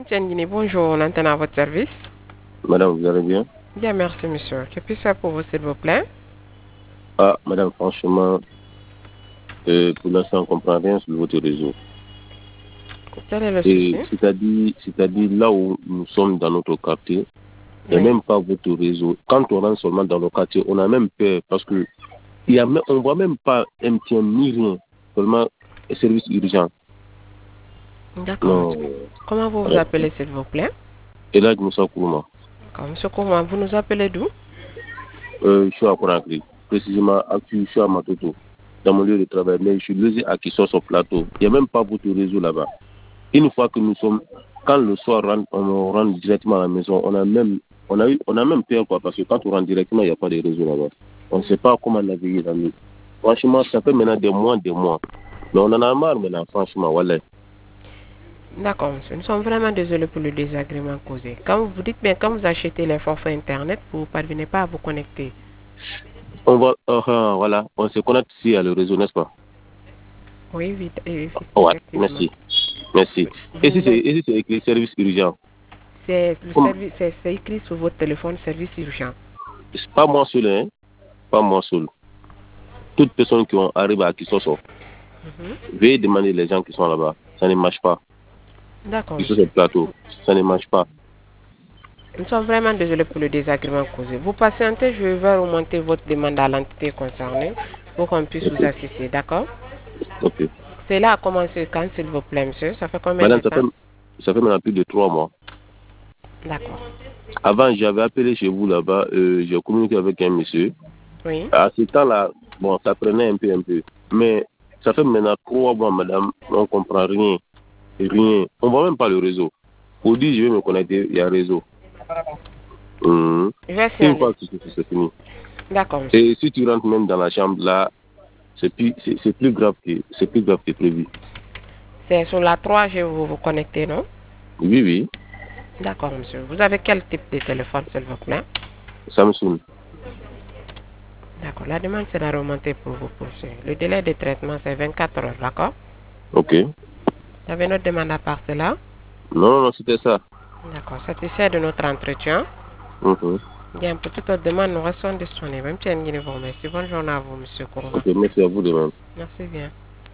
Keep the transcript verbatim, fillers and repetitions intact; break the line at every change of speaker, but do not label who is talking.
Tiendini, bonjour, l'antenne à votre service.
Madame, vous allez bien?
Bien, merci, monsieur. Que puis-je faire pour vous, s'il vous plaît?
Ah, madame, franchement, euh, pour l'instant, on ne comprend rien sur votre réseau.
Quel est le souci?
Et c'est-à-dire, c'est-à-dire là où nous sommes dans notre quartier, et
Oui.
même pas votre réseau. Quand on rentre seulement dans le quartier, on a même peur parce que il y a même, on ne voit même pas M T N ni rien, seulement un service urgent.
D'accord,
Non.
monsieur. Comment vous vous
Ouais.
appelez, s'il vous plaît?
Et là, je me sens comment?
D'accord, monsieur Kourma, vous nous appelez d'où?
Euh, je suis à Conakry, précisément à je suis à Matoto, dans mon lieu de travail, mais je suis logé à Kissos au plateau. Il n'y a même pas votre réseau là-bas. Une fois que nous sommes, quand le soir on rentre directement à la maison, on a même, on a eu, on a même peur quoi, parce que quand on rentre directement, il n'y a pas de réseau là-bas. On ne sait pas comment naviguer dans nous. Franchement, ça fait maintenant des mois, des mois. Mais on en a marre maintenant, franchement, voilà.
D'accord, monsieur. Nous sommes vraiment désolés pour le désagrément causé. Quand vous dites bien, quand vous achetez les forfaits Internet, vous ne parvenez pas à vous connecter.
On va, uh, voilà, on se connecte ici à le réseau, n'est-ce pas?
Oui, oui,
Ouais,
effectivement.
merci, merci. Et si
Vous
c'est,
êtes,
et si c'est écrit service urgent?
c'est le
Comme,
service, c'est c'est écrit sur votre téléphone, service urgent.
c'est pas moi seul, hein, pas moi seul. Toutes personnes qui ont arrivé à Kisoso,
Mhm.
veuillez demander les gens qui sont là-bas. Ça ne marche pas.
D'accord,
Qui sont sur
monsieur.
le plateau, ça ne marche pas.
Nous sommes vraiment désolés pour le désagrément causé. Vous patientez, je vais remonter votre demande à l'entité concernée pour qu'on puisse
Ok,
vous assister, d'accord?
ok.
Cela a commencé quand, s'il vous plaît, monsieur? Ça fait combien
Madame,
de
ça fait,
temps?
ça fait maintenant plus de trois mois.
D'accord.
Avant, j'avais appelé chez vous là-bas, euh, j'ai communiqué avec un monsieur.
Oui.
À ce temps-là, bon, ça prenait un peu, un peu. Mais ça fait maintenant trois mois, madame, on ne comprend rien. Rien. On ne voit même pas le réseau. Pour dire, je vais me connecter, il y a réseau. Mhm.
Je vais
Une
signaler.
fois que c'est c'est fini.
D'accord, monsieur.
Et si tu rentres même dans la chambre, là, c'est plus, c'est, c'est plus grave que, c'est plus grave que prévu.
C'est sur la trois G vous vous connectez, non?
Oui, oui.
D'accord, monsieur. Vous avez quel type de téléphone, s'il vous plaît?
Samsung.
D'accord. La demande sera remontée pour vous, monsieur. Le délai de traitement, c'est vingt-quatre heures, d'accord?
Ok.
Vous avez notre demande à part cela?
Non, non, non, c'était ça.
D'accord. Satisfait de notre entretien?
Mhm.
Bien, pour toute autre demande, nous restons disponibles. Même si vous remercie. Bonne journée à vous, monsieur Kourma.
Ok, merci à vous de même.
Merci bien.